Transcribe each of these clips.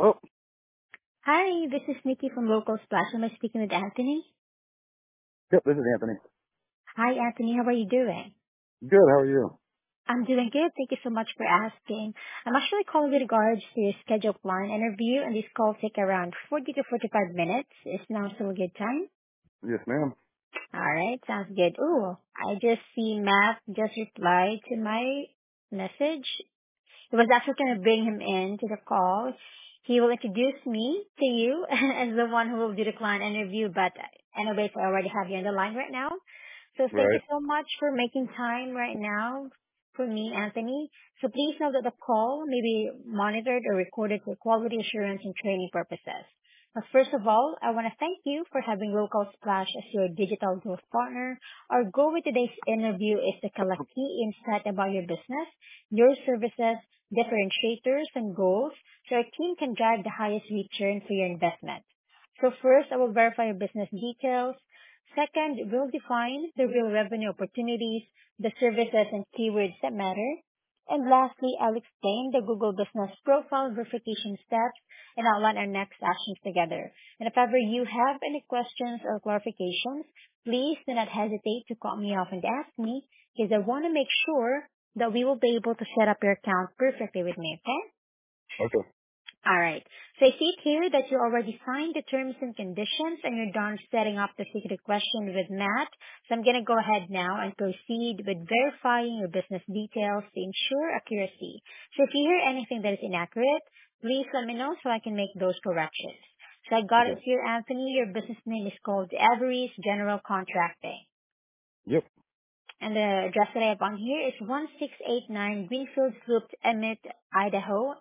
Oh, Hi, this is Nikki from Local Splash. Am I speaking with Anthony? yep, this is Anthony. Hi, Anthony. How are you doing? Good, how are you? I'm doing good. Thank you so much for asking. I'm actually calling with regards to your scheduled client interview, and this call will take around 40 to 45 minutes. Is now still a good time? Yes, ma'am. All right, sounds good. Ooh, I just see Matt just replied to my message. I was actually going to bring him in to the call. He will introduce me to you as the one who will do the client interview, but anyways, I already have you on the line right now. So thank you Right. so much for making time right now for me, Anthony. So please know that the call may be monitored or recorded for quality assurance and training purposes. But first of all, I want to thank you for having Local Splash as your digital growth partner. Our goal with today's interview is to collect key insight about your business, your services, differentiators, and goals so our team can drive the highest return for your investment. So first, I will verify your business details. Second, we'll define the real revenue opportunities, the services and keywords that matter. And lastly, I'll explain the Google Business Profile verification steps and outline our next actions together. And if ever you have any questions or clarifications, please do not hesitate to call me off and ask me because I want to make sure that we will be able to set up your account perfectly with me, okay? Okay. All right. So I see it here that you already signed the terms and conditions and you're done setting up the secret question with Matt. So I'm going to go ahead now and proceed with verifying your business details to ensure accuracy. So if you hear anything that is inaccurate, please let me know so I can make those corrections. So I got it Okay. here, Anthony. Your business name is called Everest General Contracting. Yep, And the address that I have on here is 1689 Greenfield Loop, Emmett, Idaho,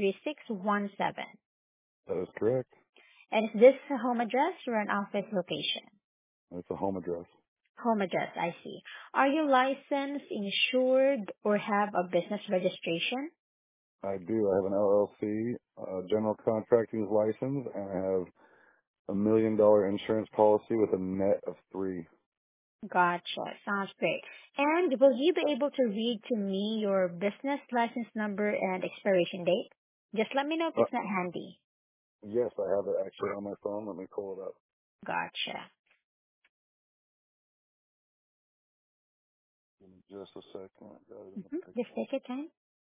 83617. that is correct. And is this a home address or an office location? That's a home address. Home address, I see. Are you licensed, insured, or have a business registration? I do. I have an LLC, general contracting license, and I have $1 million insurance policy with a net of 3. Gotcha. Sounds great. And will you be able to read to me your business license number and expiration date? Just let me know if Uh, it's not handy. yes, I have it actually on my phone. Let me pull it up. Gotcha. Give me just a second. I got it in the Just picture. take your time.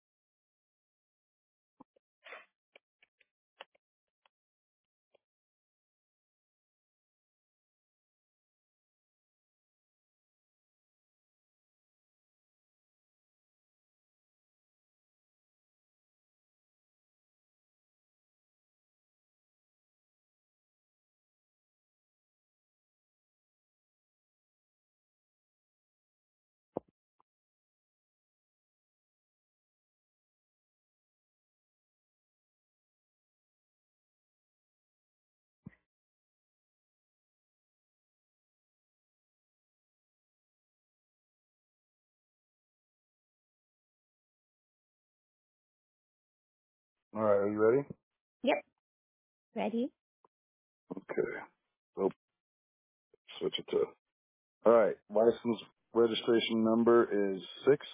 All right, are you ready? Yep. Ready? Okay. Oh, switch it to. All right. License registration number is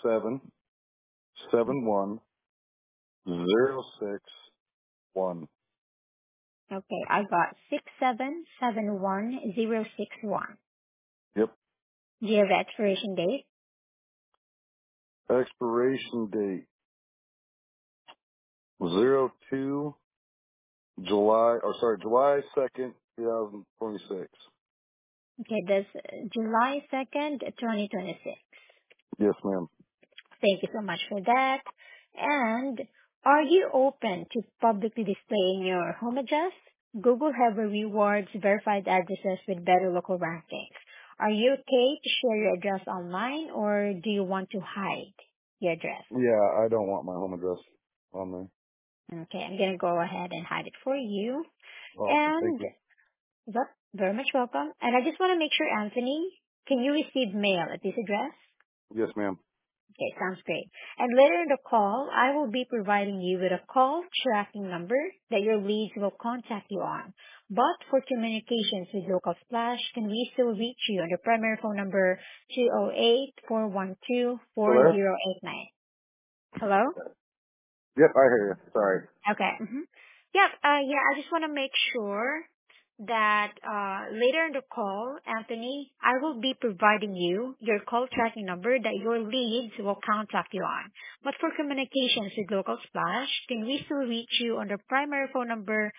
6771061. Okay, I got 6771061. Yep. Do you have the expiration date? Expiration date 02 July, or sorry, July 2nd, 2026. Okay, that's July 2nd, 2026. Yes, ma'am. Thank you so much for that. And are you open to publicly displaying your home address? Google have a rewards verified addresses with better local rankings. Are you okay to share your address online or do you want to hide your address? Yeah, I don't want my home address on there. Okay, I'm going to go ahead and hide it for you. Awesome. Thank And you. yep, very much welcome. And I just want to make sure, Anthony, can you receive mail at this address? Yes, ma'am. Okay, sounds great. And later in the call, I will be providing you with a call tracking number that your leads will contact you on. But for communications with Local Splash, can we still reach you on the primary phone number 208-412-4089? Still there? Hello? Yep, I hear you. Sorry. Okay. Yeah, yeah, I just want to make sure that later in the call, Anthony, I will be providing you your call tracking number that your leads will contact you on. But for communications with Local Splash, can we still reach you on the primary phone number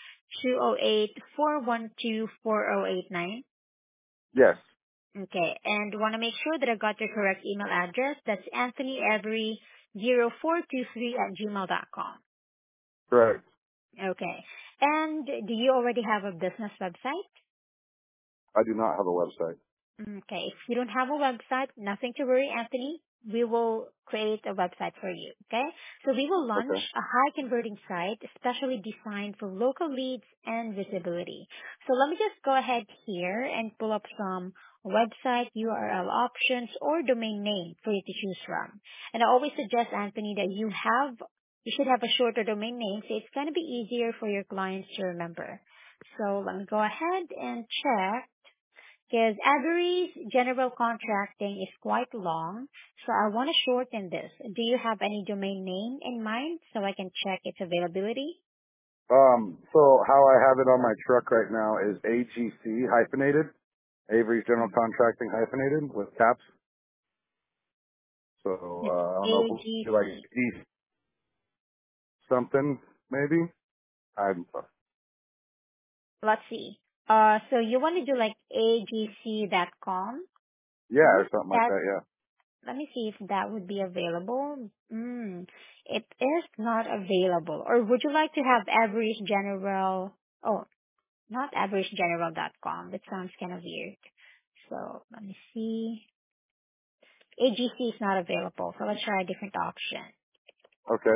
208-412-4089? Yes, Okay, and want to make sure that I got your correct email address. That's anthonyevery0423 at gmail.com. correct. Okay. And do you already have a business website? I do not have a website. Okay. If you don't have a website, nothing to worry, Anthony. We will create a website for you. Okay. So we will launch Okay. a high converting site especially designed for local leads and visibility. So let me just go ahead here and pull up some website URL options or domain name for you to choose from. And I always suggest, Anthony, that you should have a shorter domain name so it's going to be easier for your clients to remember. So let me go ahead and check because Avery's general contracting is quite long, so I want to shorten this. Do you have any domain name in mind so I can check its availability? So how I have it on my truck right now is AGC hyphenated, Avery's General Mm. Contracting hyphenated with caps. So It's I don't know if you like AGC. D something maybe. I'm Let's see. So you want to do like agc.com? yeah, Let me or see something if like that. that. Yeah. Let me see if that would be available. It is not available. Or would you like to have Avery's General? Oh, not averagegeneral.com. That sounds kind of weird. So let me see. AGC is not available, so let's try a different option. Okay.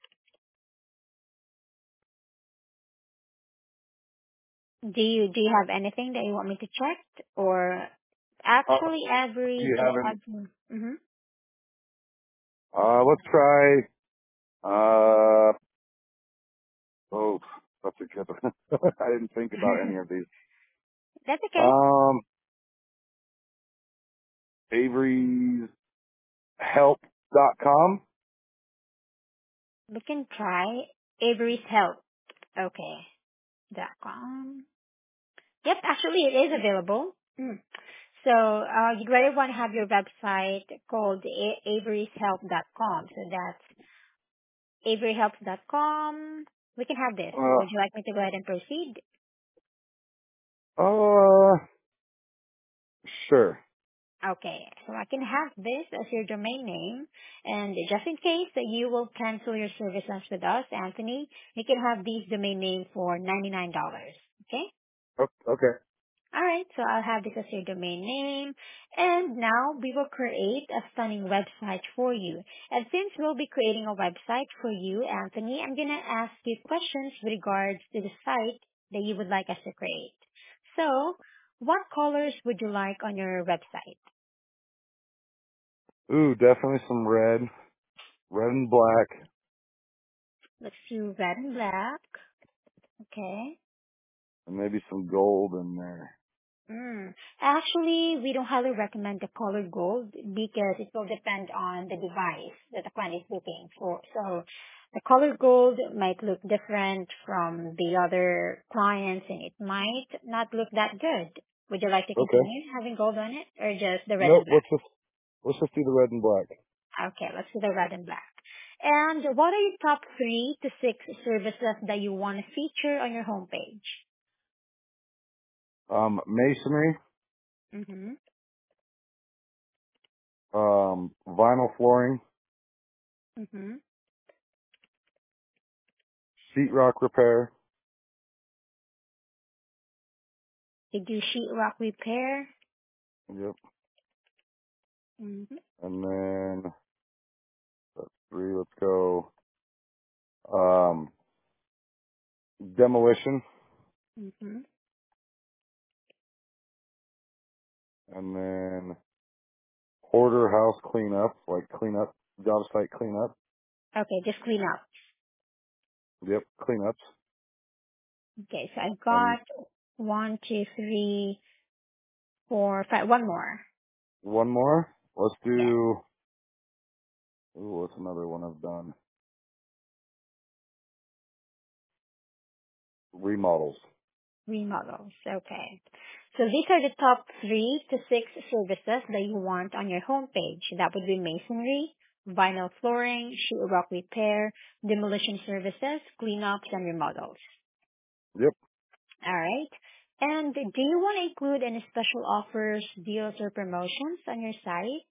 Do you have anything that you want me to check? Or actually Do you have any? mm-hmm. Let's try. Uh, oh, that's a good one. I didn't think about any of these. That's okay. Um, Avery's help.com. We can try Avery's Help. Okay. .com. Yep, actually it is available. So you'd rather want to have your website called averyshelp.com. So that's averyhelps.com. We can have this. Would you like me to go ahead and proceed? Uh, sure. Okay, so I can have this as your domain name, and just in case that you will cancel your services with us, Anthony, you can have these domain name for $99. Okay? Okay. Alright, so I'll have this as your domain name, and now we will create a stunning website for you. And since we'll be creating a website for you, Anthony, I'm gonna ask you questions with regards to the site that you would like us to create. So, what colors would you like on your website? Ooh, definitely some red, red and black, Let's do red and black. Okay. and maybe some gold in there. Actually, we don't highly recommend the color gold because it will depend on the device that the client is looking for. So the color gold might look different from the other clients and it might not look that good. Would you like to Okay. continue having gold on it or just the red and Nope. black? Let's just do the red and black. Okay, let's do the red and black. And what are your top 3 to 6 services that you want to feature on your homepage? Masonry, Mm-hmm. vinyl flooring, Mm-hmm. sheetrock repair. You do sheetrock repair. Yep. Mm-hmm. And then that's 3. Let's go. Um, demolition, Mm-hmm. and then hoarder house cleanup, like cleanup, job site cleanup. Okay, just clean up. Yep, cleanups. Okay, so I And got 1, 2, 3, 4, 5. One more. one more. Let's Yeah. do. Ooh, what's another one I've done? remodels. Remodels. Okay. So these are the top 3 to 6 services that you want on your homepage. That would be masonry, vinyl flooring, sheetrock repair, demolition services, cleanups, and remodels. Yep. All right. And do you want to include any special offers, deals, or promotions on your site?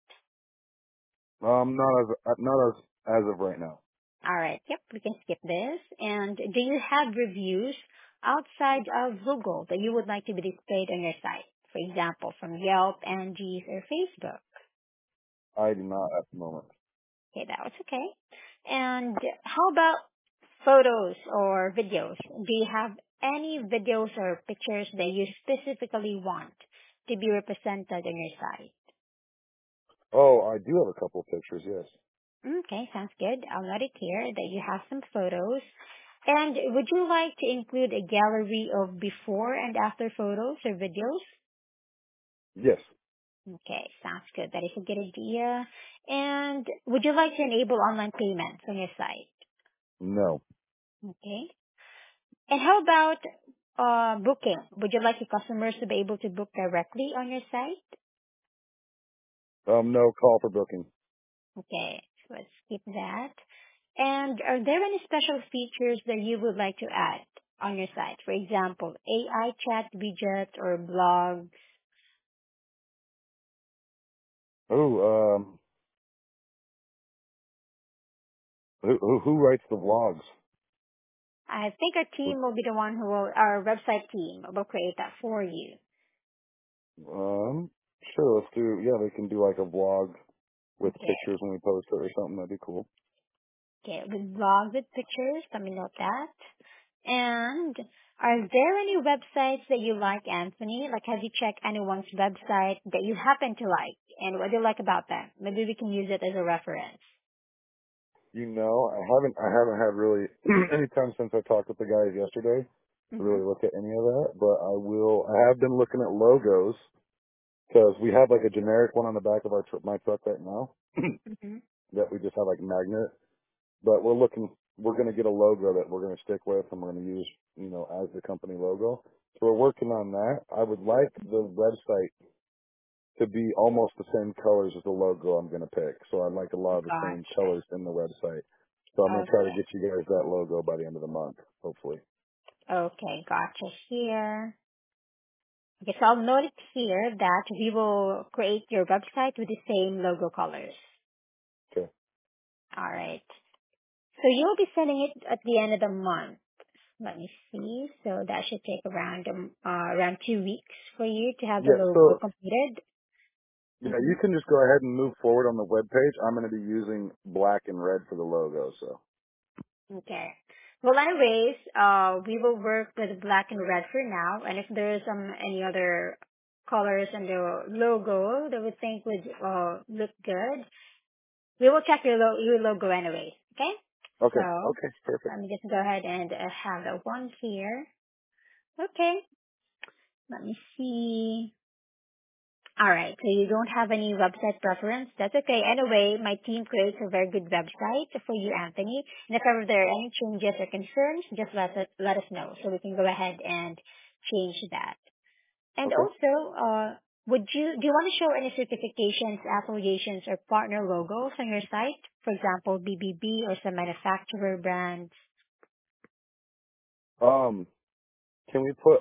Not as of right now. All right. Yep, we can skip this. And do you have reviews outside of Google that you would like to be displayed on your site? For example, from Yelp, Angie's, or Facebook. I do not at the moment. Okay, that was okay. And how about photos or videos? Do you have any videos or pictures that you specifically want to be represented on your site? Oh, I do have a couple of pictures. Yes. Okay, sounds good. I'll note it here that you have some photos. And would you like to include a gallery of before and after photos or videos? Yes. Okay, sounds good. That is a good idea. And would you like to enable online payments on your site? No. Okay. And how about booking? Would you like your customers to be able to book directly on your site? No call for booking. Okay, so let's skip that. And are there any special features that you would like to add on your site? For example, AI chat widgets or blogs? Oh, who writes the vlogs? I think our team will be the one who will, our website team will create that for you. Um, sure. Let's do. Yeah, they can do like a vlog with Okay. pictures when we post it or something. That'd be cool. Okay, with blogs with pictures, let me note that. And are there any websites that you like, Anthony? Like, have you checked anyone's website that you happen to like? And what do you like about them? Maybe we can use it as a reference. I haven't had really any time since I talked with the guys yesterday to Mm-hmm. really look at any of that, but I will. I have been looking at logos because we have like a generic one on the back of my truck right now Mm-hmm. that we just have like magnet. But we're going to get a logo that we're going to stick with and we're going to use, as the company logo. So we're working on that. I would like the website to be almost the same colors as the logo I'm going to pick. So I'd like a lot of the same Gotcha. colors in the website. So I'm going to try to Okay. get you guys that logo by the end of the month, hopefully. Okay, gotcha here. Okay, so I'll note it here that we will create your website with the same logo colors. Okay. All right. So you'll be sending it at the end of the month. Let me see. So that should take around 2 weeks for you to have the Yeah. logo So completed. yeah, hmm you can just go ahead and move forward on the web page. I'm going to be using black and red for the logo. So Okay. Well, anyways, we will work with black and red for now. And if there is any other colors in the logo that we think would look good, we will check your logo anyways. Okay. okay. So Okay. Perfect. let me just go ahead and have that one here. Okay. Let me see. All right. So you don't have any website preference. That's okay. Anyway, my team creates a very good website for you, Anthony. And if ever there are any changes or concerns, just let us know so we can go ahead and change that. And Okay. also, do you want to show any certifications, affiliations, or partner logos on your site? For example, BBB or some manufacturer brands. Um, can we put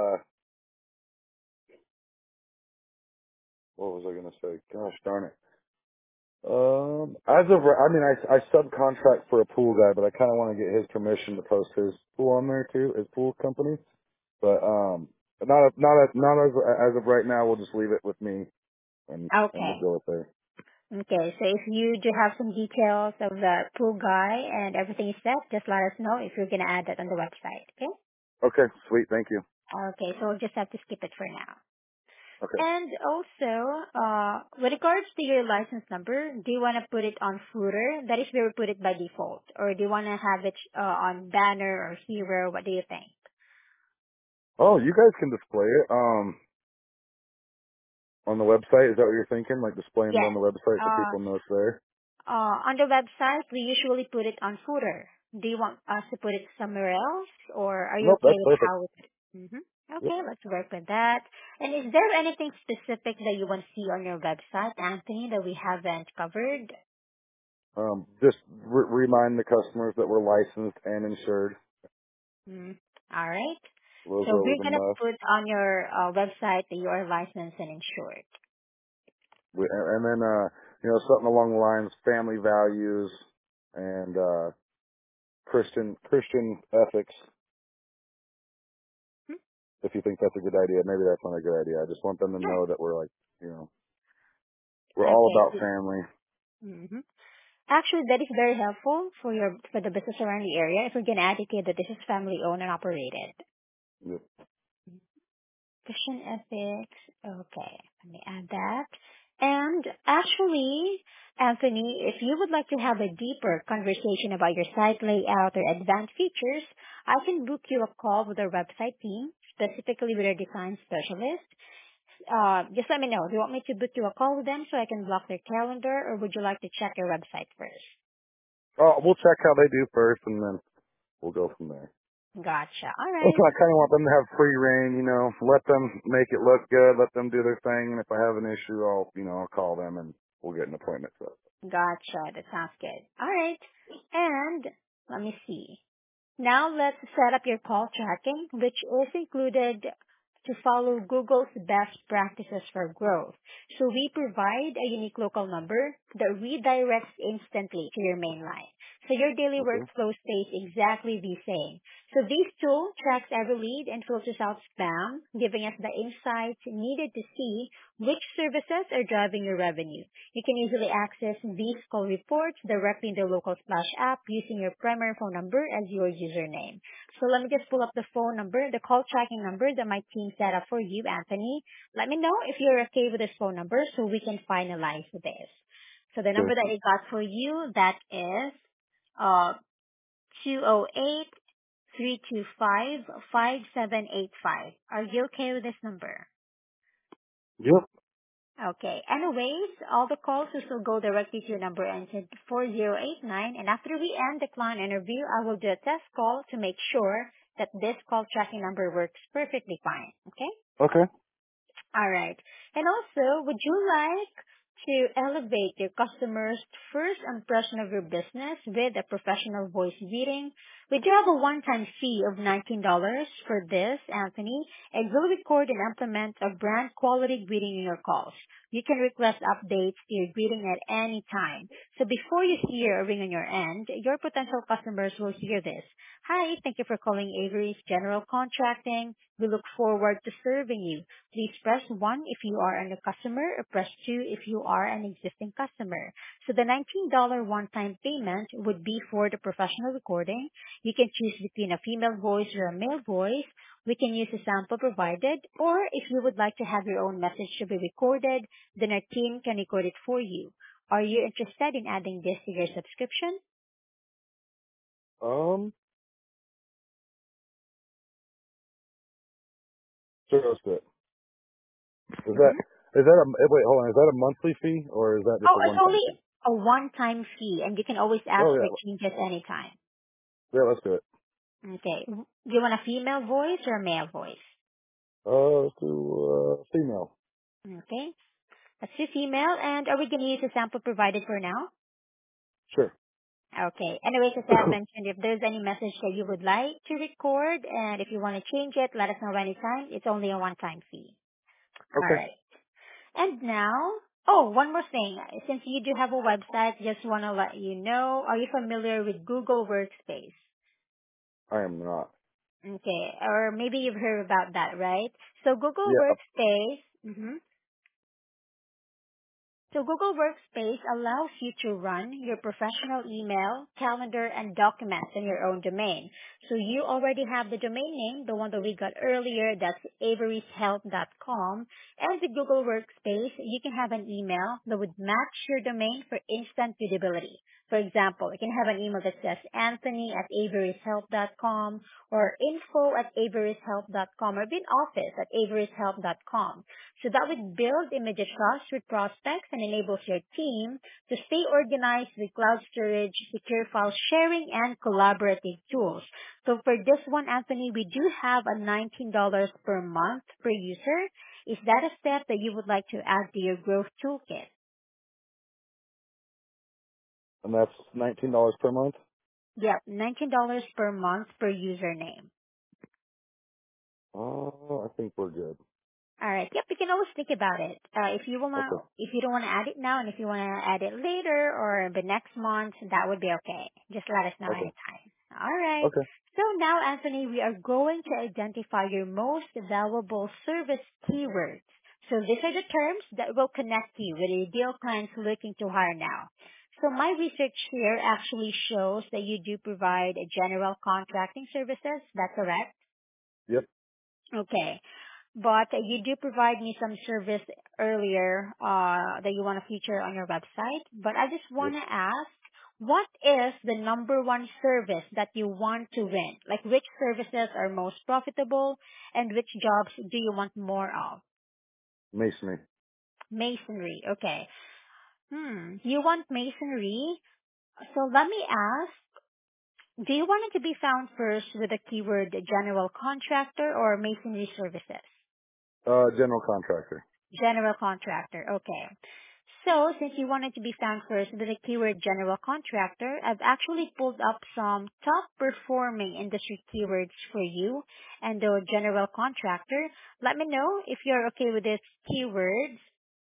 what was I going to say? Gosh darn it. I mean, I subcontract for a pool guy, but I kind of want to get his permission to post his pool on there too, his pool company. But not as of right now. We'll just leave it with me, and we'll Okay. go with there. Okay, so if you do have some details of the pool guy and everything is set, just let us know if you're going to add that on the website, okay? Okay, sweet, thank you. Okay, so we'll just have to skip it for now. Okay. And also, with regards to your license number, do you want to put it on footer? That is where we put it by default. Or do you want to have it on banner or hero? What do you think? Oh, you guys can display it on the website. Is that what you're thinking? Like displaying it on Yes. the website so people know it's there? On the website, we usually put it on footer. Do you want us to put it somewhere else, or are you Nope, okay that's with perfect. how it's? Yep. Okay, let's work with that. And is there anything specific that you want to see on your website, Anthony, that we haven't covered? Just remind the customers that we're licensed and insured. Mm, all right. Those So are always we're a gonna must. put on your website that you are licensed and insured. And then, something along the lines, family values and, Christian ethics. Hmm? If you think that's a good idea, maybe that's not a good idea. I just want them to Sure. know that we're like, we're all about Okay. family. Mm-hmm. Actually, that is very helpful for the business around the area if we're gonna advocate that this is family owned and operated. Yep. Christian ethics. Okay, let me add that. And actually, Anthony, if you would like to have a deeper conversation about your site layout or advanced features, I can book you a call with our website team, specifically with our design specialist. Just let me know. Do you want me to book you a call with them so I can block their calendar, or would you like to check your website first? Oh, we'll check how they do first, and then we'll go from there. Gotcha. All Also, right. I kind of want them to have free reign. Let them make it look good, let them do their thing, and if I have an issue, I'll call them and we'll get an appointment set. Gotcha. That sounds good. All right. And let me see. Now let's set up your call tracking, which is included to follow Google's best practices for growth. So we provide a unique local number that redirects instantly to your main line. So your daily Okay. workflow stays exactly the same. So this tool tracks every lead and filters out spam, giving us the insights needed to see which services are driving your revenue. You can easily access these call reports directly in the local Splash app using your primary phone number as your username. So let me just pull up the phone number, the call tracking number that my team set up for you, Anthony. Let me know if you're okay with this phone number so we can finalize this. So the Okay. number that I got for you, that is uh 208 Are you okay with this number? Yep. Okay. Anyways, all the calls will still go directly to your number ended 4089, and after we end the client interview, I will do a test call to make sure that this call tracking number works perfectly fine. Okay? Okay. All right. And also, would you like to elevate your customers' first impression of your business with a professional voice reading? We do have a one-time fee of $19 for this, Anthony, and we'll record and implement a brand quality greeting in your calls. You can request updates to your greeting at any time. So before you hear a ring on your end, your potential customers will hear this. Hi, thank you for calling Avery's General Contracting. We look forward to serving you. Please press 1 if you are a new customer, or press 2 if you are an existing customer. So the $19 one-time payment would be for the professional recording. You can choose between a female voice or a male voice. We can use a sample provided, or if you would like to have your own message to be recorded, then our team can record it for you. Are you interested in adding this to your subscription? Um, sure, let's do it. Is that, Mm-hmm. wait, hold on, is that a monthly fee or is that just Oh, a it's one-time only fee? a one-time fee, and you can always ask Oh for yeah. changes anytime. Yeah, let's do it. Okay. Do you want a female voice or a male voice? Let's do, female. Okay. Let's do female. And are we going to use the sample provided for now? Sure. Okay. Anyways, as I've mentioned, if there's any message that you would like to record and if you want to change it, let us know anytime. It's only a one-time fee. All Okay. right. And now, oh, one more thing. Since you do have a website, just want to let you know, are you familiar with Google Workspace? I am not. Okay. Or maybe you've heard about that, right? So Google Yeah. Workspace, So Google Workspace allows you to run your professional email, calendar, and documents in your own domain. So you already have the domain name, the one that we got earlier, that's averyshealth.com. And with Google Workspace, you can have an email that would match your domain for instant visibility. For example, you can have an email that says Anthony at avery'shelp.com or info at avery'shelp.com or bin office at avery'shelp.com. So that would build immediate trust with prospects and enables your team to stay organized with cloud storage, secure file sharing, and collaborative tools. So for this one, Anthony, we do have a $19 per month per user. Is that a step that you would like to add to your growth toolkit? And that's $19 per month? Yep, $19 per month per username. I think we're good. All right. Yep, you can always think about it. Okay. If you don't wanna add it now, and if you wanna add it later or the next month, that would be okay. Just let us know Okay. anytime. All right. Okay. So now, Anthony, we are going to identify your most valuable service keywords. So these are the terms that will connect you with ideal clients looking to hire now. So my research here actually shows that you do provide general contracting services. That's correct? Yep. Okay. But you do provide me some service earlier that you want to feature on your website. But I just Yep. want to ask, what is the number one service that you want to win? Like which services are most profitable and which jobs do you want more of? Masonry. Masonry. Okay. You want masonry. So let me ask, do you want it to be found first with the keyword general contractor or masonry services? General contractor. General contractor. Okay. So since you wanted to be found first with the keyword general contractor, I've actually pulled up some top performing industry keywords for you and the general contractor. Let me know if you're okay with these keywords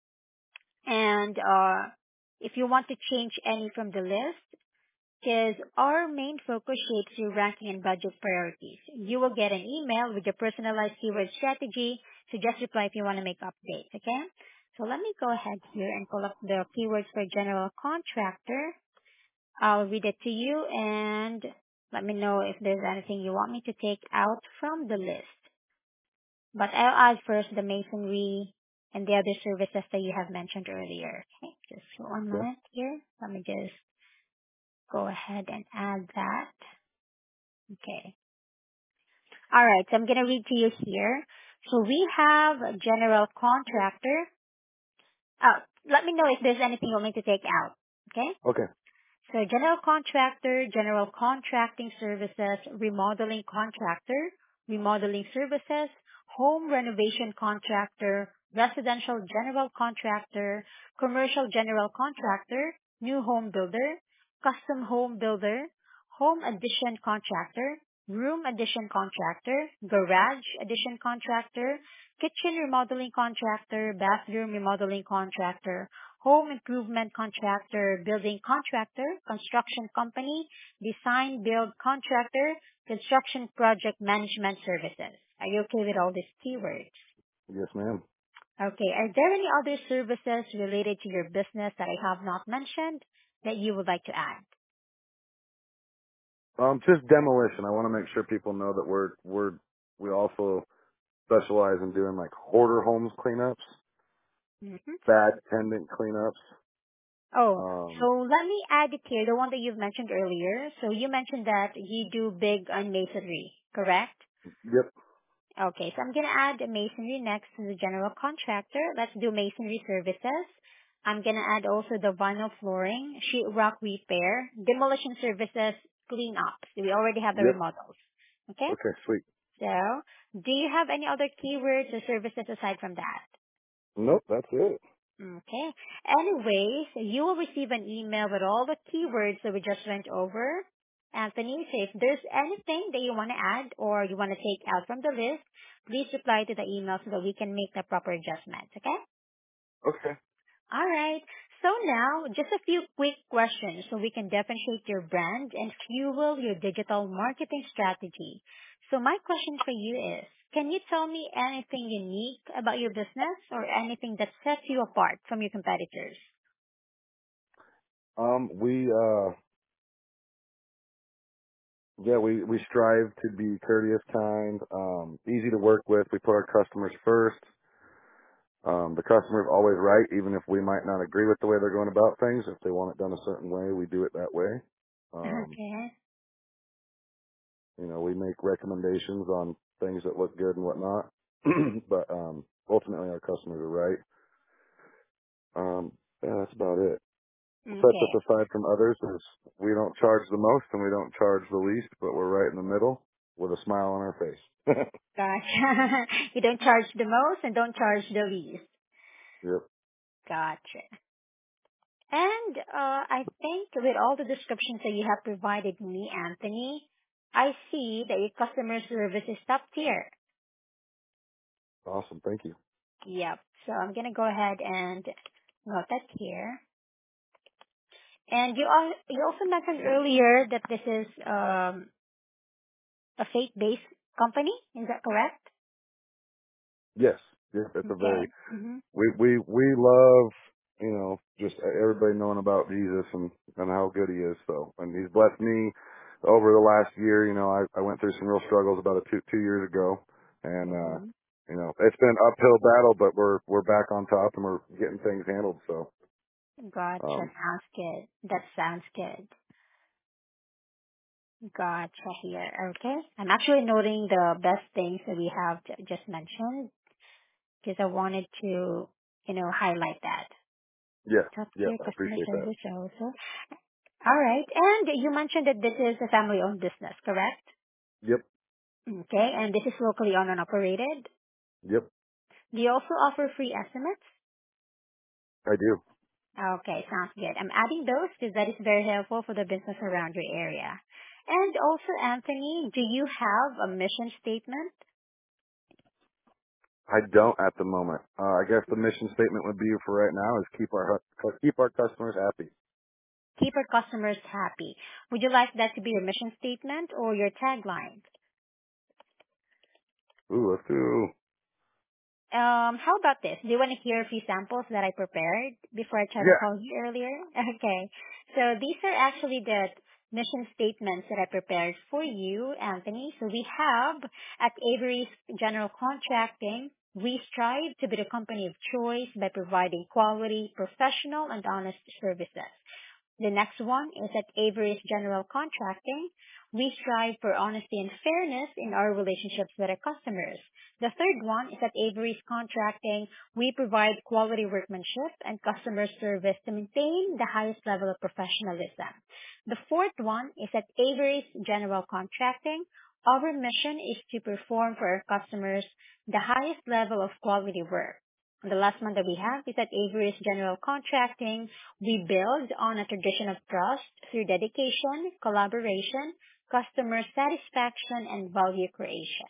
and if you want to change any from the list because our main focus shapes your ranking and budget priorities. You will get an email with your personalized keyword strategy, so just reply if you want to make updates, okay? So let me go ahead here and pull up the keywords for general contractor. I'll read it to you and let me know if there's anything you want me to take out from the list. But I'll add first the masonry and the other services that you have mentioned earlier. Okay, just 1 minute Okay. here. Let me just go ahead and add that. Okay. All right. So I'm going to read to you here. So we have a general contractor. Let me know if there's anything you want me to take out. Okay. Okay. So general contractor, general contracting services, remodeling services, home renovation contractor, residential general contractor, commercial general contractor, new home builder, custom home builder, home addition contractor, room addition contractor, garage addition contractor, kitchen remodeling contractor, bathroom remodeling contractor, home improvement contractor, building contractor, construction company, design build contractor, construction project management services. Are you okay with all these keywords? Yes, ma'am. Okay. Are there any other services related to your business that I have not mentioned that you would like to add? Just demolition. I want to make sure people know that we also specialize in doing like hoarder homes cleanups, Hmm. bad tenant cleanups. Oh, so Um, let me add it here, the one that you've mentioned earlier. So you mentioned that you do big on masonry, correct? yep. Okay, so I'm gonna add the masonry next to the general contractor. Let's do masonry services. I'm gonna add also the vinyl flooring, sheetrock repair, demolition services, cleanups. We already have the Yep. remodels. Okay? Okay, sweet. So, do you have any other keywords or services aside from that? Nope, that's it. Okay. Anyways, you will receive an email with all the keywords that we just went over. Anthony, so if there's anything that you want to add or you want to take out from the list, please reply to the email so that we can make the proper adjustments, okay? Okay. Alright. So now, just a few quick questions so we can differentiate your brand and fuel your digital marketing strategy. So my question for you is, can you tell me anything unique about your business or anything that sets you apart from your competitors? We yeah, we strive to be courteous, kind, easy to work with. We put our customers first. The customer's always right, even if we might not agree with the way they're going about things. If they want it done a certain way, we do it that way. Um, Okay. we make recommendations on things that look good and whatnot. But ultimately our customers are right. Yeah, that's about it. What sets Okay. us aside from others is we don't charge the most and we don't charge the least, but we're right in the middle with a smile on our face. Gotcha. You don't charge the most and don't charge the least. Yep. Gotcha. And I think with all the descriptions that you have provided me, Anthony, I see that your customer service is top tier. Awesome. Thank you. Yep. So I'm gonna go ahead and note that here. And you also mentioned earlier that this is a faith-based company. Is that correct? Yes. Yes. It's a Okay. very, Mm-hmm. we love, just everybody knowing about Jesus and how good he is. So, and he's blessed me over the last year. I went through some real struggles about 2 years ago, and, Mm-hmm. it's been an uphill battle, but we're back on top and we're getting things handled. So, Gotcha. um, Sounds good. That sounds good. Gotcha here. Okay. I'm actually noting the best things that we have just mentioned because I wanted to, highlight that. yeah, Top yeah, tier I customer appreciate that. service also. All right. And you mentioned that this is a family-owned business, correct? Yep. Okay. And this is locally owned and operated. Yep. Do you also offer free estimates? I do. Okay, sounds good. I'm adding those because that is very helpful for the business around your area. And also, Anthony, do you have a mission statement? I don't at the moment. I guess the mission statement would be for right now is keep our customers happy. Keep our customers happy. Would you like that to be your mission statement or your tagline? Ooh, let's do. How about this? Do you want to hear a few samples that I prepared before I tried to Yeah. call you earlier? Okay. So these are actually the mission statements that I prepared for you, Anthony. So we have at Avery's General Contracting, we strive to be the company of choice by providing quality, professional, and honest services. The next one is at Avery's General Contracting. We strive for honesty and fairness in our relationships with our customers. The third one is at Avery's Contracting. We provide quality workmanship and customer service to maintain the highest level of professionalism. The fourth one is at Avery's General Contracting. Our mission is to perform for our customers the highest level of quality work. And the last one that we have is at Avery's General Contracting. We build on a tradition of trust through dedication, collaboration, customer satisfaction, and value creation.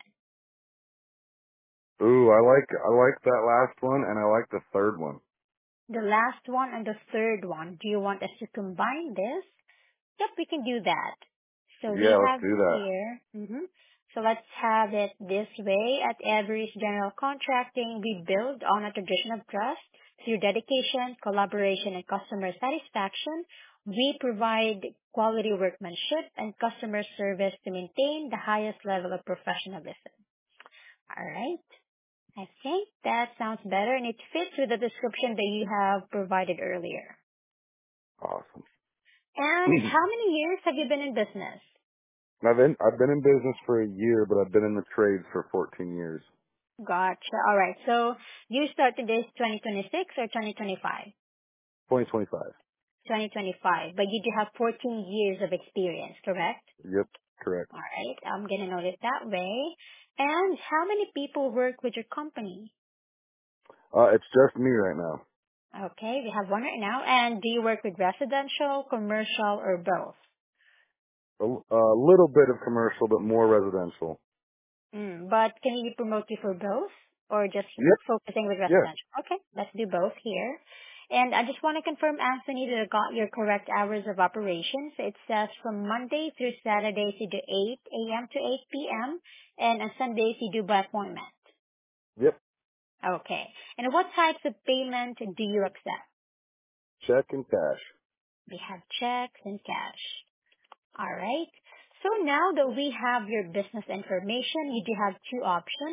Ooh, I like that last one, and I like the third one. The last one and the third one, do you want us to combine this? Yep, we can do that. So we Yeah, let's have do that. here, so let's have it this way. At Everest General Contracting, we build on a tradition of trust through dedication, collaboration, and customer satisfaction. We provide quality workmanship and customer service to maintain the highest level of professionalism. All right. I think that sounds better and it fits with the description that you have provided earlier. Awesome. And how many years have you been in business? I've been in business for a year, but I've been in the trades for 14 years. Gotcha. All right. So you started this 2026 or 2025? 2025. 2025. But you do have 14 years of experience, correct? Yep, correct. All right. I'm going to note it that way. And how many people work with your company? It's just me right now. Okay. We have one right now. And do you work with residential, commercial, or both? A little bit of commercial, but more residential. But can you promote you for both or just Yep. focusing with Yeah. residential? Okay, let's do both here. And I just want to confirm, Anthony, that I got your correct hours of operations. It says from Monday through Saturdays you do 8 a.m. to 8 p.m. and on Sundays you do by appointment. Yep. Okay. And what types of payment do you accept? Check and cash. We have checks and cash. All right. So now that we have your business information, you do have two options.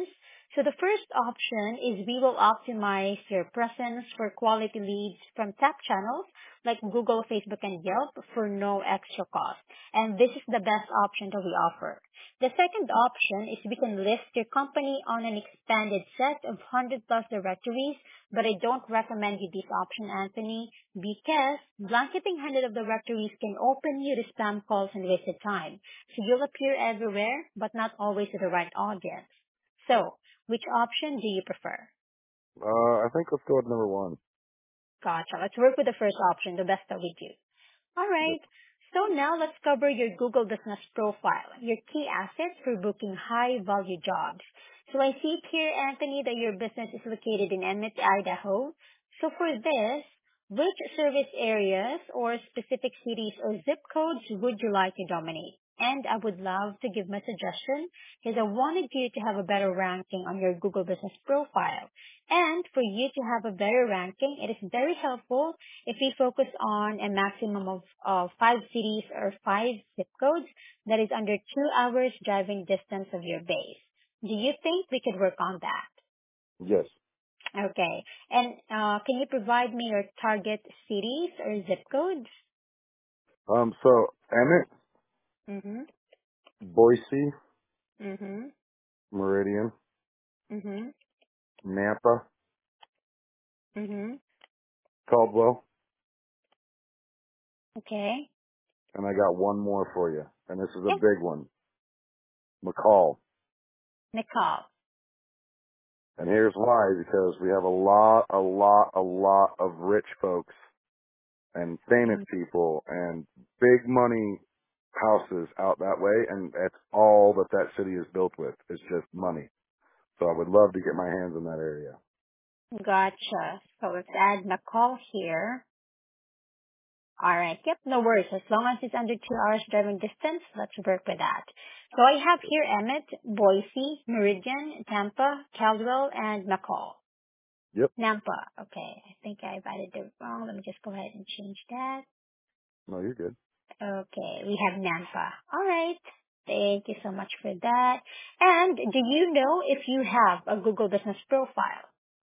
So the first option is we will optimize your presence for quality leads from top channels like Google, Facebook, and Yelp for no extra cost. And this is the best option that we offer. The second option is we can list your company on an expanded set of 100 plus directories, but I don't recommend you this option, Anthony, because blanketing 100 of directories can open you to spam calls and wasted time. So you'll appear everywhere, but not always to the right audience. So, which option do you prefer? I think let's go with number one. Gotcha. Let's work with the first option, the best that we do. All Yep. right. So now let's cover your Google Business Profile, your key assets for booking high value jobs. So I see here, Anthony, that your business is located in Emmett, Idaho. So for this, which service areas or specific cities or zip codes would you like to dominate? And I would love to give my suggestion because I wanted you to have a better ranking on your Google Business Profile. And for you to have a better ranking, it is very helpful if we focus on a maximum of 5 cities or 5 zip codes that is under 2 hours driving distance of your base. Do you think we could work on that? Yes. Okay. And can you provide me your target cities or zip codes? So Emmett, Mm-hmm. Boise, Mm-hmm. Meridian, Mm-hmm. Nampa, Mm-hmm. Caldwell, Okay. and I got one more for you, and this is a Yes. big one, McCall. Nicole. And here's why, because we have a lot of rich folks and famous people and big money houses out that way, and that's all that that city is built with. It's just money. So I would love to get my hands in that area. Gotcha. So let's add McCall here. All right. Yep, no worries. As long as it's under 2 hours driving distance, let's work with that. So I have here Emmett, Boise, Meridian, Tampa, Caldwell, and McCall. Yep. Nampa. Okay. I think I've added it wrong. Let me just go ahead and change that. No, you're good. Okay. We have Nampa. All right. Thank you so much for that. And do you know if you have a Google Business Profile?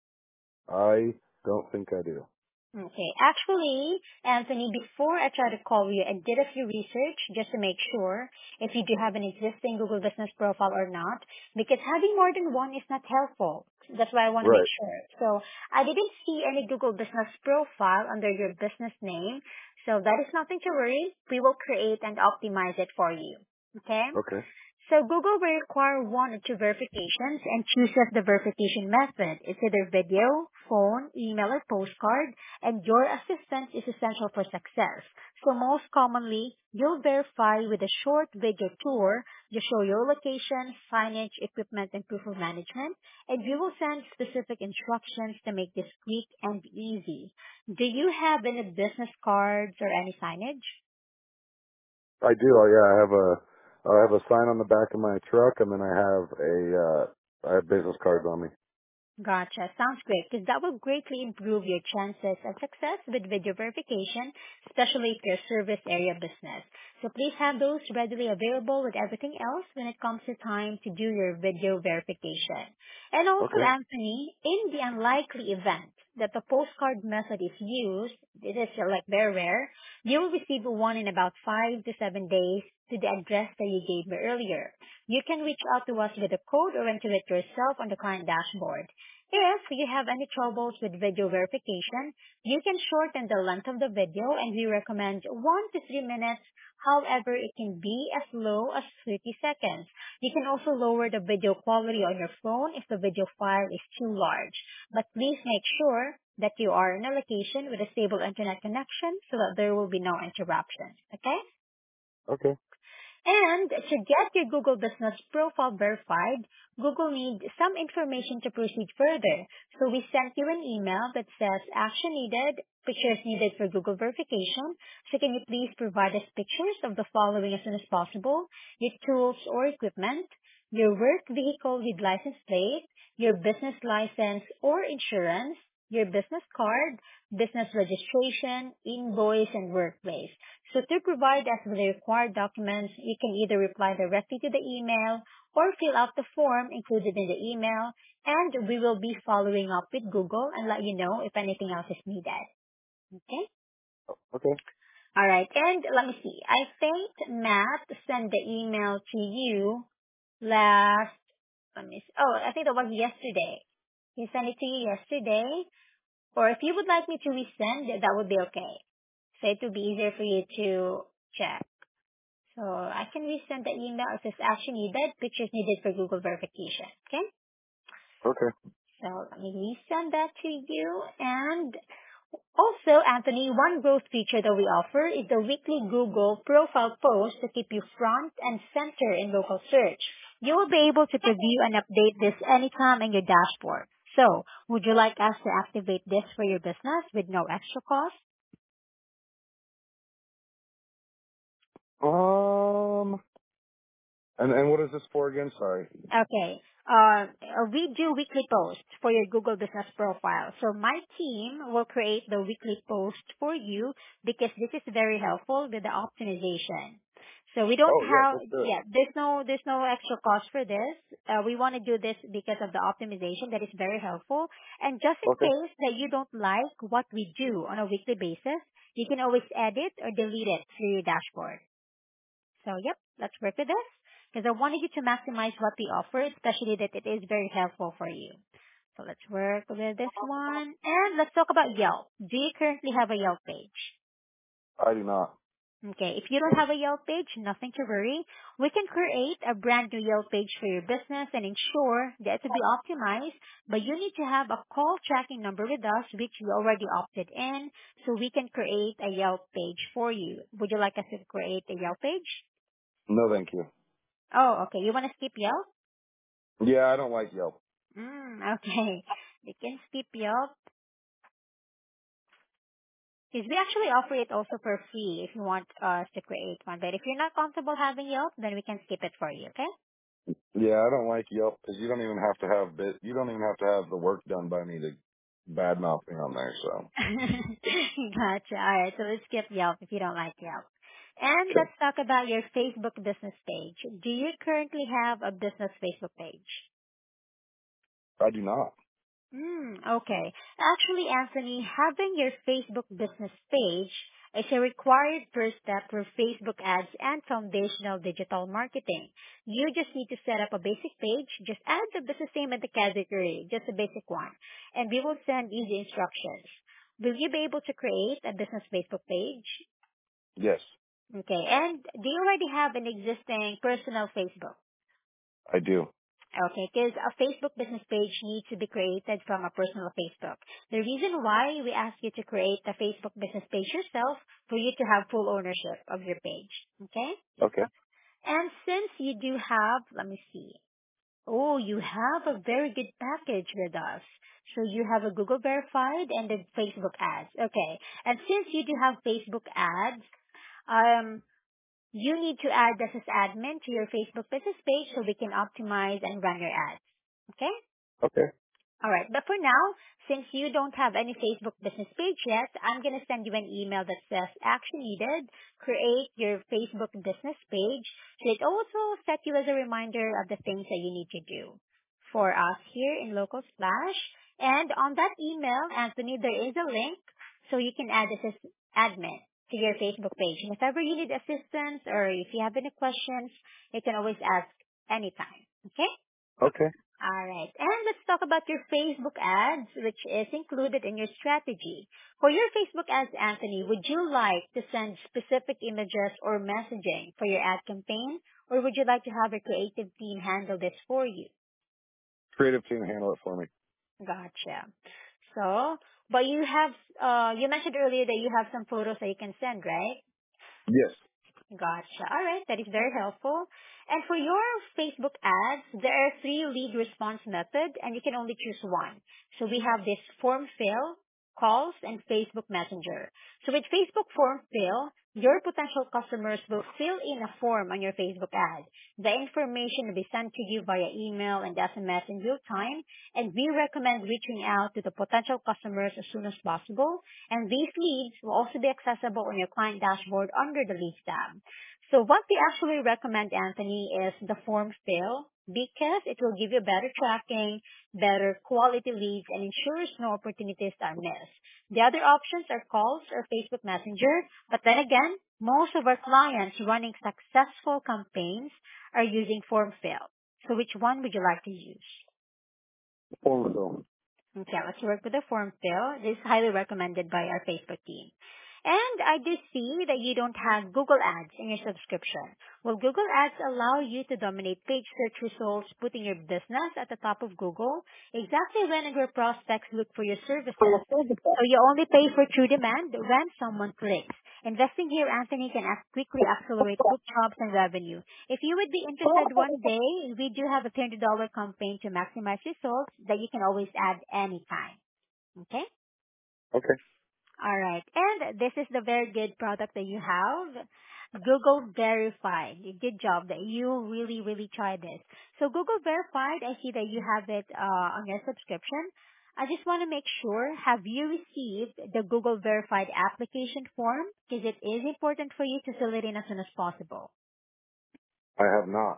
I don't think I do. Okay. Actually, Anthony, before I try to call you, I did a few research just to make sure if you do have an existing Google Business Profile or not, because having more than one is not helpful. That's why I want to make Right. sure. So I didn't see any Google Business Profile under your business name. So that is nothing to worry. We will create and optimize it for you. Okay? Okay. So Google will require one or two verifications and chooses the verification method. It's either video, phone, email, or postcard, and your assistance is essential for success. So most commonly, you'll verify with a short video tour. You show your location, signage, equipment, and proof of management, and we will send specific instructions to make this quick and easy. Do you have any business cards or any signage? I do. Oh, yeah, I have a sign on the back of my truck, and then I have business cards on me. Gotcha. Sounds great, because that will greatly improve your chances of success with video verification, especially if you're a service area business. So please have those readily available with everything else when it comes to time to do your video verification. And also, Okay. Anthony, in the unlikely event that the postcard method is used, it is like very rare, you will receive one in about 5 to 7 days to the address that you gave me earlier. You can reach out to us with a code or enter it yourself on the client dashboard. If you have any troubles with video verification, you can shorten the length of the video and we recommend 1 to 3 minutes. However, it can be as low as 30 seconds. You can also lower the video quality on your phone if the video file is too large. But please make sure that you are in a location with a stable internet connection so that there will be no interruptions. Okay? Okay. And to get your Google Business Profile verified, Google needs some information to proceed further. So we sent you an email that says action needed, pictures needed for Google verification. So can you please provide us pictures of the following as soon as possible? Your tools or equipment, your work vehicle with license plate, your business license or insurance, your business card, business registration, invoice, and workplace. So to provide us with the required documents, you can either reply directly to the email or fill out the form included in the email, and we will be following up with Google and let you know if anything else is needed. Okay? Okay. All right. And let me see. I think Matt sent the email to you last, let me see. Oh, I think that was yesterday. He sent it to you yesterday. Or if you would like me to resend, that would be okay. So it will be easier for you to check. So I can resend the email. It says action needed, pictures needed for Google verification. Okay? Okay. So let me resend that to you. And also, Anthony, one growth feature that we offer is the weekly Google profile post to keep you front and center in local search. You will be able to preview and update this anytime in your dashboard. So, would you like us to activate this for your business with no extra cost? Um, and what is this for again? Sorry. Okay. We do weekly posts for your Google Business Profile. So my team will create the weekly post for you because this is very helpful with the optimization. So we don't Oh yeah, have, for sure. yeah, there's no extra cost for this. We want to do this because of the optimization that is very helpful. And just in Okay. case that you don't like what we do on a weekly basis, you can always edit or delete it through your dashboard. So yep, let's work with this because I wanted you to maximize what we offer, especially that it is very helpful for you. So let's work with this one. And let's talk about Yelp. Do you currently have a Yelp page? I do not. Okay, if you don't have a Yelp page, nothing to worry. We can create a brand new Yelp page for your business and ensure that to be optimized, but you need to have a call tracking number with us, which you already opted in, so we can create a Yelp page for you. Would you like us to create a Yelp page? No, thank you. Oh, okay. You want to skip Yelp? Yeah, I don't like Yelp. Okay. You can skip Yelp. Because we actually offer it also for free if you want us to create one. But if you're not comfortable having Yelp, then we can skip it for you, okay? Yeah, I don't like Yelp because you don't even have to have you don't even have to have the work done by me to badmouth me on there. So. Gotcha. All right. So let's skip Yelp if you don't like Yelp. And Okay. let's talk about your Facebook business page. Do you currently have a business Facebook page? I do not. Okay. Actually, Anthony, having your Facebook business page is a required first step for Facebook ads and foundational digital marketing. You just need to set up a basic page, just add the business name and the category, just a basic one, and we will send easy instructions. Will you be able to create a business Facebook page? Yes, Okay. And do you already have an existing personal Facebook? I do. Okay, because a Facebook business page needs to be created from a personal Facebook. The reason why we ask you to create a Facebook business page yourself for you to have full ownership of your page. Okay? Okay. And since you do have, let me see. Oh, you have a very good package with us. So you have a Google verified and the Facebook ads. Okay. And since you do have Facebook ads, um, you need to add this as admin to your Facebook business page so we can optimize and run your ads. Okay? Okay. All right. But for now, since you don't have any Facebook business page yet, I'm going to send you an email that says action needed. Create your Facebook business page. So it also set you as a reminder of the things that you need to do for us here in Local Splash. And on that email, Anthony, there is a link so you can add this as admin to your Facebook page. And if ever you need assistance or if you have any questions, you can always ask anytime. Okay? Okay. All right. And let's talk about your Facebook ads, which is included in your strategy. For your Facebook ads, Anthony, would you like to send specific images or messaging for your ad campaign, or would you like to have a creative team handle this for you? Creative team handle it for me. Gotcha. So, but you have, you mentioned earlier that you have some photos that you can send, right? Yes. Gotcha. All right. That is very helpful. And for your Facebook ads, there are three lead response methods, and you can only choose one. So we have this form fill, calls, and Facebook Messenger. So with Facebook form fill, your potential customers will fill in a form on your Facebook ad. The information will be sent to you via email and SMS in real time, and we recommend reaching out to the potential customers as soon as possible. And these leads will also be accessible on your client dashboard under the Leads tab. So what we actually recommend, Anthony, is the form fill. because it will give you better tracking, better quality leads, and ensures no opportunities are missed. The other options are calls or Facebook Messenger, but then again, most of our clients running successful campaigns are using form fill. So which one would you like to use? Form fill. Okay, let's work with the form fill. This is highly recommended by our Facebook team. And I do see that you don't have Google Ads in your subscription. Well, Google Ads allow you to dominate page search results, putting your business at the top of Google exactly when your prospects look for your services. So you only pay for true demand when someone clicks. Investing here, Anthony, can quickly accelerate book jobs and revenue. If you would be interested one day, we do have a $30 campaign to maximize results that you can always add anytime. Okay? Okay. All right. And this is the very good product that you have. Google Verified. Good job that you really, really tried this. So Google Verified, I see that you have it on your subscription. I just want to make sure, have you received the Google Verified application form? Because it is important for you to fill it in as soon as possible. I have not.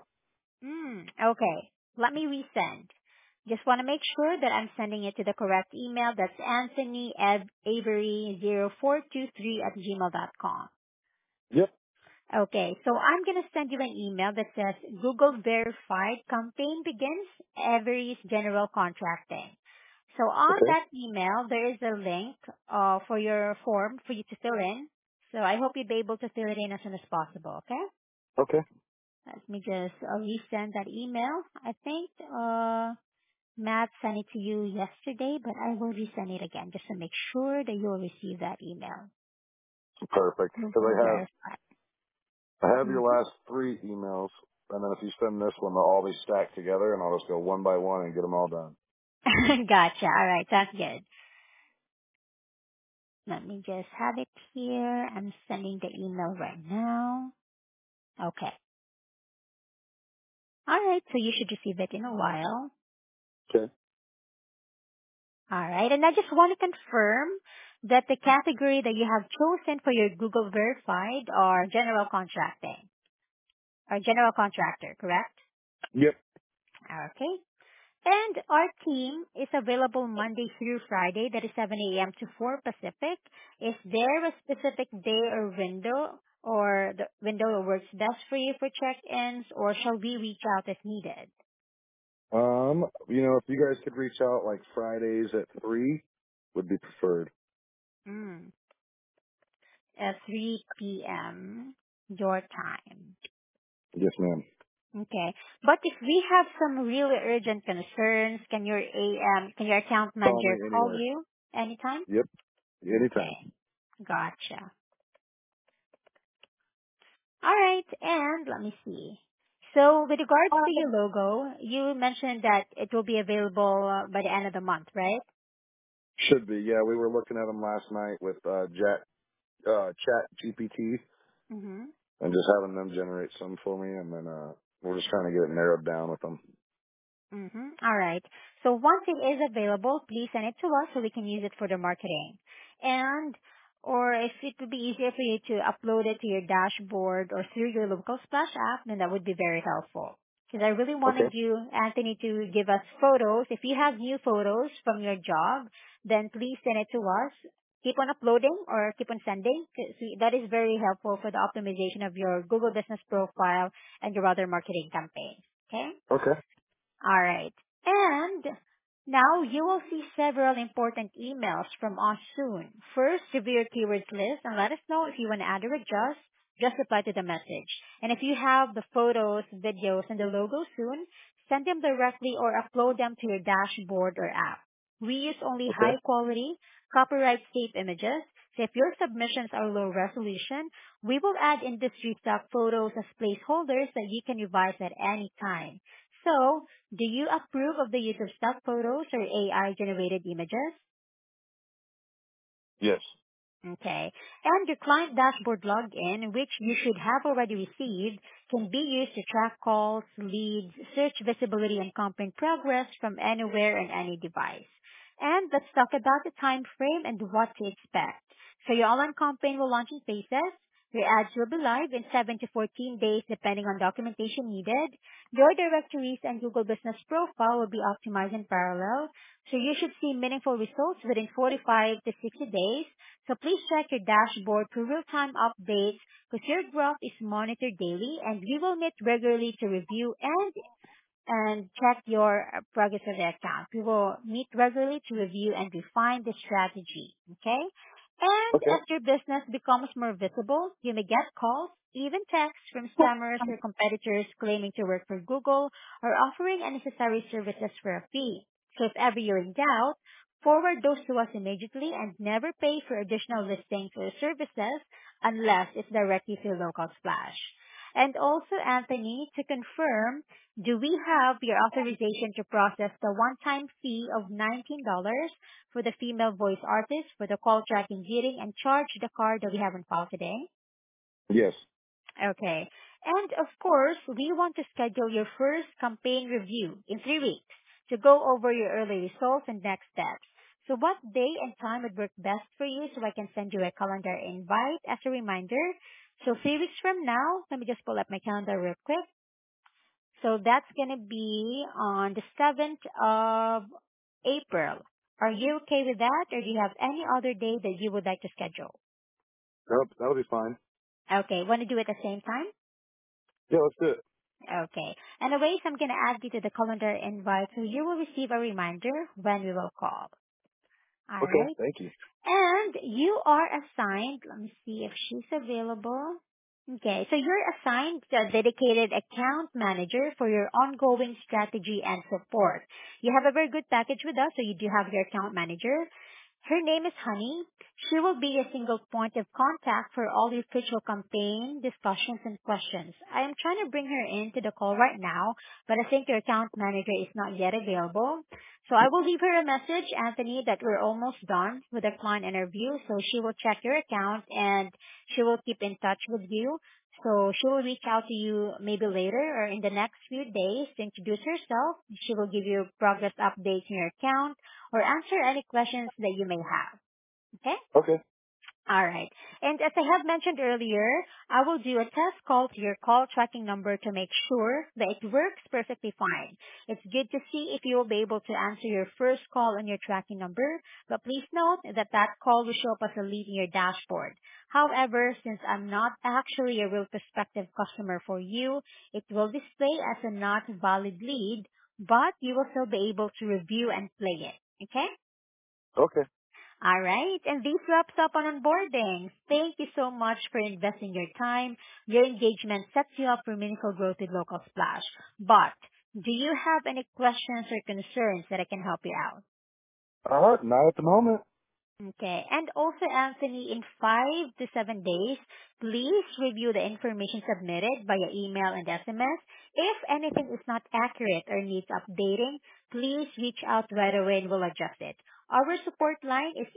Okay. Let me resend. Just want to make sure that I'm sending it to the correct email. That's Anthony Avery 0423 at gmail.com. Yep. Okay, so I'm going to send you an email that says Google Verified campaign begins Avery's general contracting. So on Okay. that email, there is a link for your form for you to fill in. So I hope you'll be able to fill it in as soon as possible, okay? Okay. Let me just resend that email. I think Matt sent it to you yesterday, but I will resend it again just to make sure that you'll receive that email. Perfect. Because Google Verify. I have your Mhm. last three emails, and then if you send this one, they'll all be stacked together, and I'll just go one by one and get them all done. Gotcha. All right, that's good. Let me just have it here. I'm sending the email right now. Okay. All right, so you should receive it in a while. Okay. All right, and I just want to confirm that the category that you have chosen for your Google Verified are general contracting or general contractor, correct? Yep. Okay. And our team is available Monday through Friday, that is 7 a.m. to 4 Pacific. Is there a specific day or window or the window that works best for you for check-ins, or shall we reach out if needed? If you guys could reach out like Fridays at 3 would be preferred. Mm, at 3 p.m. your time. Yes, ma'am. Okay. But if we have some really urgent concerns, can your account Call me manager call anywhere. you anytime? Yep. Okay. Anytime. Gotcha. All right, and let me see. So with regards to your logo, you mentioned that it will be available by the end of the month, right? Should be. Yeah, we were looking at them last night with Chat GPT Mm-hmm. and just having them generate some for me, and then we're just trying to get it narrowed down with them. Mm-hmm. All right. So once it is available, please send it to us so we can use it for the marketing. And or if it would be easier for you to upload it to your dashboard or through your local splash app, then that would be very helpful. Because I really wanted Okay. you, Anthony, to give us photos. If you have new photos from your job, then please send it to us. Keep on uploading or keep on sending. 'Cause that is very helpful for the optimization of your Google business profile and your other marketing campaigns. Okay? Okay. All right. And now you will see several important emails from us soon. First, review your keywords list and let us know if you want to add or adjust. Just reply to the message. And if you have the photos, videos, and the logo soon, send them directly or upload them to your dashboard or app. We use only Okay. high quality, copyright safe images. So if your submissions are low resolution, we will add industry stock photos as placeholders that you can revise at any time. So, do you approve of the use of stock photos or AI-generated images? Yes. Okay. And your client dashboard login, which you should have already received, can be used to track calls, leads, search visibility, and campaign progress from anywhere and any device. And let's talk about the time frame and what to expect. So your online campaign will launch in phases. Your ads will be live in 7 to 14 days depending on documentation needed. Your directories and Google Business Profile will be optimized in parallel, so you should see meaningful results within 45 to 60 days. So please check your dashboard for real-time updates because your growth is monitored daily, and we will meet regularly to review and check your progress of the account. We will meet regularly to review and refine the strategy. Okay? And Okay. as your business becomes more visible, you may get calls, even texts from scammers or competitors claiming to work for Google or offering unnecessary services for a fee. So if ever you're in doubt, forward those to us immediately and never pay for additional listings or services unless it's directly through Local Splash. And also, Anthony, to confirm, do we have your authorization to process the one-time fee of $19 for the female voice artist for the call tracking bidding and charge the card that we have on file today? Yes. Okay. And of course, we want to schedule your first campaign review in 3 weeks to go over your early results and next steps. So what day and time would work best for you so I can send you a calendar invite as a reminder? So 3 weeks from now, let me just pull up my calendar real quick. So that's going to be on the 7th of April. Are you okay with that, or do you have any other day that you would like to schedule? Nope, that'll be fine. Okay, want to do it at the same time? Yeah, let's do it. Okay. Anyways, I'm going to add you to the calendar invite, so you will receive a reminder when we will call. All Okay, right. thank you. And you are assigned, let me see if she's available. Okay, so you're assigned a dedicated account manager for your ongoing strategy and support. You have a very good package with us, so you do have your account manager. Her name is Honey. She will be a single point of contact for all your official campaign discussions and questions. I am trying to bring her into the call right now, but I think your account manager is not yet available. So I will leave her a message, Anthony, that we're almost done with the client interview. So she will check your account and she will keep in touch with you. So she will reach out to you maybe later or in the next few days to introduce herself. She will give you progress updates in your account or answer any questions that you may have. Okay? Okay. All right. And as I have mentioned earlier, I will do a test call to your call tracking number to make sure that it works perfectly fine. It's good to see if you will be able to answer your first call on your tracking number, but please note that that call will show up as a lead in your dashboard. However, since I'm not actually a real prospective customer for you, it will display as a not valid lead, but you will still be able to review and play it. Okay? Okay. All right. And this wraps up on onboarding. Thank you so much for investing your time. Your engagement sets you up for meaningful growth with Local Splash. But do you have any questions or concerns that I can help you out? Not at the moment. Okay. And also, Anthony, in 5 to 7 days, please review the information submitted via email and SMS. If anything is not accurate or needs updating, please reach out right away and we'll adjust it. Our support line is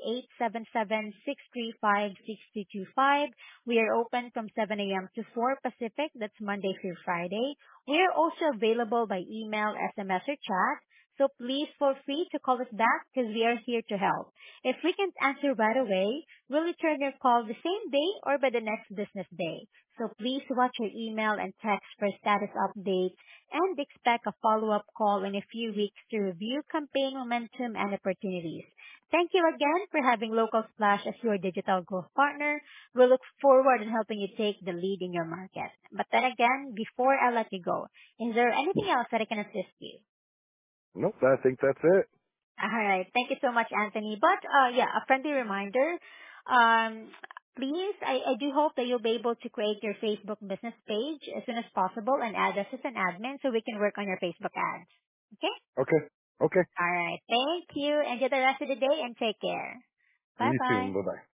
877-635-6225. We are open from 7 a.m. to 4 Pacific. That's Monday through Friday. We are also available by email, SMS, or chat. So please feel free to call us back because we are here to help. If we can't answer right away, we'll return your call the same day or by the next business day. So please watch your email and text for status updates and expect a follow-up call in a few weeks to review campaign momentum and opportunities. Thank you again for having Local Splash as your digital growth partner. We look forward to helping you take the lead in your market. But then again, before I let you go, is there anything else that I can assist you? Nope, I think that's it. All right. Thank you so much, Anthony. But yeah, a friendly reminder. Um, please, I do hope that you'll be able to create your Facebook business page as soon as possible and add us as an admin so we can work on your Facebook ads. Okay? Okay. Okay. All right. Thank you. Enjoy the rest of the day and take care. Bye You too. bye. Bye-bye.